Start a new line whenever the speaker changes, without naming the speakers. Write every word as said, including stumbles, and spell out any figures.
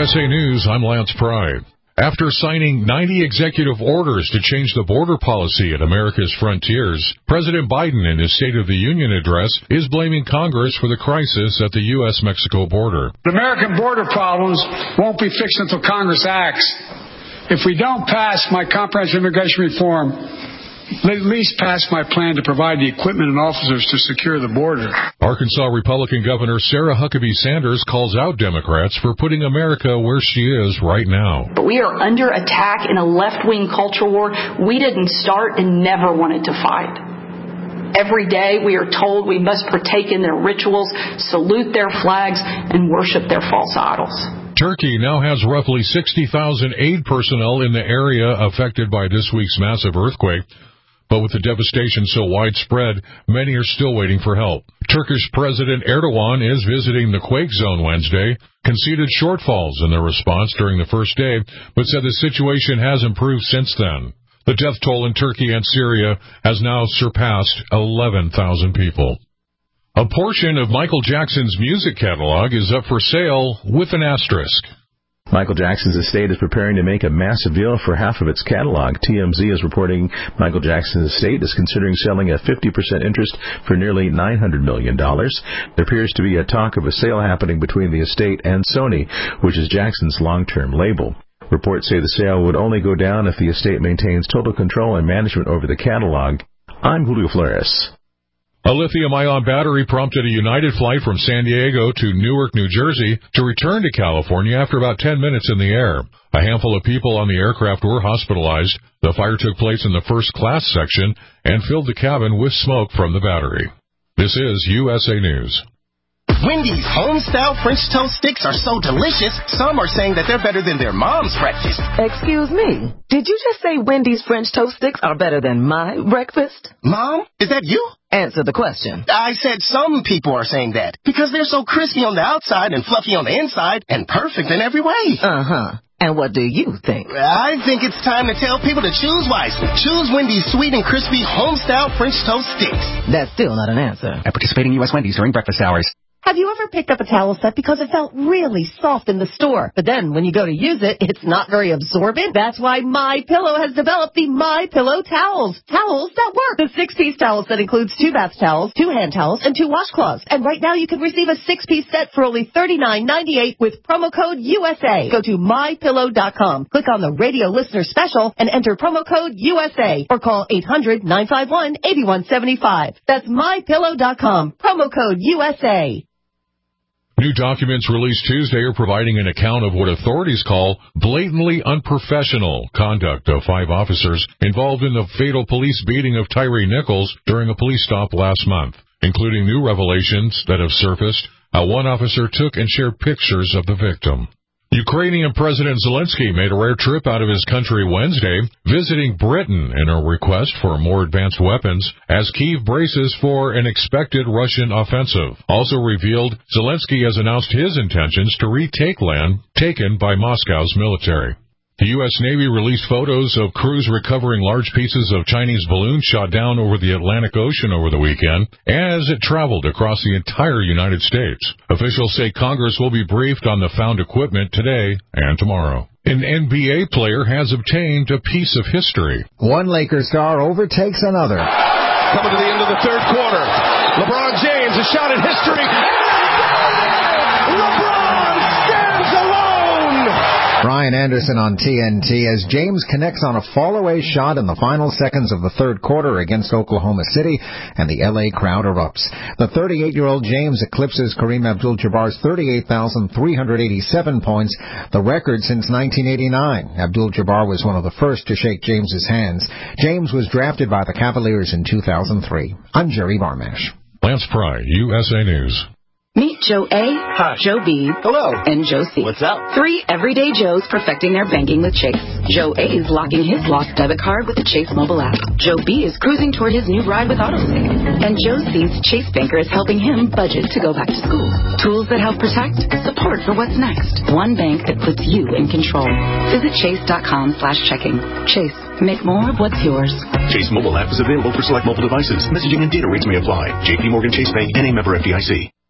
S A News, I'm Lance Pry. After signing ninety executive orders to change the border policy at America's frontiers, President Biden in his State of the Union address is blaming Congress for the crisis at the U S Mexico border.
The American border problems won't be fixed until Congress acts. If we don't pass my comprehensive immigration reform, at least pass my plan to provide the equipment and officers to secure the border.
Arkansas Republican Governor Sarah Huckabee Sanders calls out Democrats for putting America where she is right now.
But we are under attack in a left-wing culture war we didn't start and never wanted to fight. Every day we are told we must partake in their rituals, salute their flags, and worship their false idols.
Turkey now has roughly sixty thousand aid personnel in the area affected by this week's massive earthquake. But with the devastation so widespread, many are still waiting for help. Turkish President Erdogan is visiting the quake zone Wednesday, conceded shortfalls in their response during the first day, but said the situation has improved since then. The death toll in Turkey and Syria has now surpassed eleven thousand people. A portion of Michael Jackson's music catalog is up for sale with an asterisk.
Michael Jackson's estate is preparing to make a massive deal for half of its catalog. T M Z is reporting Michael Jackson's estate is considering selling a fifty percent interest for nearly nine hundred million dollars. There appears to be a talk of a sale happening between the estate and Sony, which is Jackson's long-term label. Reports say the sale would only go down if the estate maintains total control and management over the catalog. I'm Julio Flores.
A lithium-ion battery prompted a United flight from San Diego to Newark, New Jersey, to return to California after about ten minutes in the air. A handful of people on the aircraft were hospitalized. The fire took place in the first-class section and filled the cabin with smoke from the battery. This is U S A News.
Wendy's home-style French toast sticks are so delicious, some are saying that they're better than their mom's breakfast.
Excuse me, did you just say Wendy's French toast sticks are better than my breakfast?
Mom, is that you?
Answer the question.
I said some people are saying that because they're so crispy on the outside and fluffy on the inside and perfect in every way.
Uh-huh. And what do you think?
I think it's time to tell people to choose wisely. Choose Wendy's sweet and crispy home-style French toast sticks.
That's still not an answer.
At participating U S Wendy's during breakfast hours.
Have you ever picked up a towel set because it felt really soft in the store, but then when you go to use it, it's not very absorbent? That's why MyPillow has developed the MyPillow towels. Towels that work. The six-piece towel set includes two bath towels, two hand towels, and two washcloths. And right now you can receive a six-piece set for only thirty-nine ninety-eight with promo code U S A. Go to my pillow dot com, click on the radio listener special, and enter promo code U S A, or call eight hundred nine five one eight one seven five. That's my pillow dot com, promo code U S A.
New documents released Tuesday are providing an account of what authorities call blatantly unprofessional conduct of five officers involved in the fatal police beating of Tyree Nichols during a police stop last month, including new revelations that have surfaced how one officer took and shared pictures of the victim. Ukrainian President Zelensky made a rare trip out of his country Wednesday, visiting Britain in a request for more advanced weapons as Kyiv braces for an expected Russian offensive. Also revealed, Zelensky has announced his intentions to retake land taken by Moscow's military. The U S Navy released photos of crews recovering large pieces of Chinese balloons shot down over the Atlantic Ocean over the weekend as it traveled across the entire United States. Officials say Congress will be briefed on the found equipment today and tomorrow. An N B A player has obtained a piece of history.
One Lakers star overtakes another.
Coming to the end of the third quarter, LeBron James, a shot at history. LeBron stands alone!
Brian Anderson on T N T as James connects on a fall-away shot in the final seconds of the third quarter against Oklahoma City, and the L A crowd erupts. The thirty-eight-year-old James eclipses Kareem Abdul-Jabbar's thirty-eight thousand three hundred eighty-seven points, the record since nineteen eighty-nine. Abdul-Jabbar was one of the first to shake James's hands. James was drafted by the Cavaliers in two thousand three. I'm Jerry Varmash.
Lance Pry, U S A News.
Meet Joe A,
Hi.
Joe B,
Hello.
and Joe C.
What's up?
Three everyday Joes perfecting their banking with Chase. Joe A is locking his lost debit card with the Chase mobile app. Joe B is cruising toward his new ride with AutoSync. And Joe C's Chase banker is helping him budget to go back to school. Tools that help protect, support for what's next. One bank that puts you in control. Visit chase.com slash checking. Chase, make more of what's yours.
Chase mobile app is available for select mobile devices. Messaging and data rates may apply. J P Morgan Chase Bank, N A member F D I C.